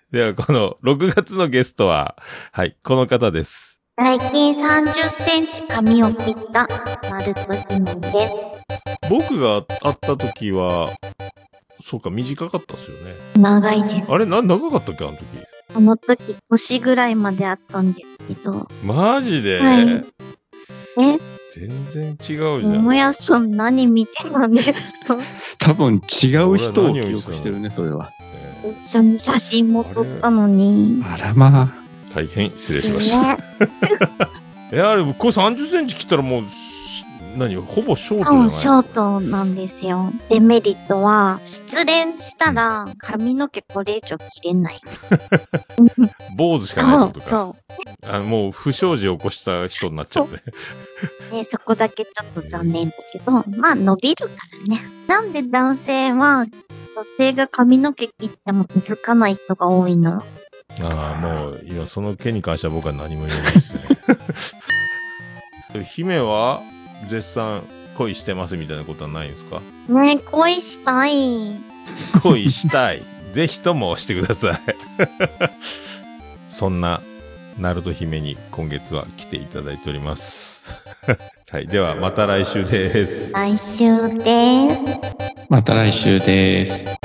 では、この6月のゲストは、はい、この方です。 最近30センチ髪を切ったナルト姫です。 僕が会った時は、そうか、短かったっすよね。 長いです。 あれ、長かったっけ、あの時。 この時、腰ぐらいまであったんですけど。 マジで、 はい。 全然違うじゃん。 もやさん何見てたんですか？ 多分違う人を記憶してるね、それは。 一緒に写真も撮ったのに。 あらまあ。 大変失礼しました。あれ、これ30センチ切ったらもう、ほぼショートじゃない？ ショートなんですよ。デメリットは、失恋したら髪の毛これ以上切れない。 坊主しかないってことか。 そう。 もう不祥事を起こした人になっちゃって。 そこだけちょっと残念だけど、まあ伸びるからね。なんで男性は、女性が髪の毛切っても気づかない人が多いの？ もう、いや、その件に関しては僕は何も言えないですね。姫は、絶賛恋してますみたいなことはないんですか？ ね、恋したい。 恋したい。ぜひともしてください。そんな、ナルト姫に今月は来ていただいております。はい。では、また来週です。 来週です。 また来週です。